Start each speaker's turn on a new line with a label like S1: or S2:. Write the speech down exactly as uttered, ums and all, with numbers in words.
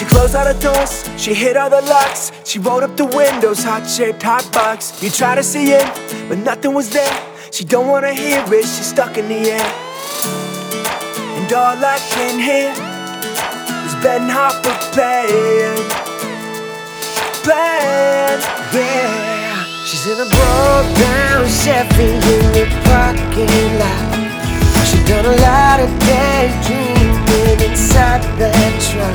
S1: She closed all the doors, she hit all the locks. She rolled up the windows, heart-shaped hot box. You try to see in, but nothing was there. She don't wanna hear it, she's stuck in the air. And all I can hear is Ben Harper playing, playing, yeah. She's in a broke down Chevy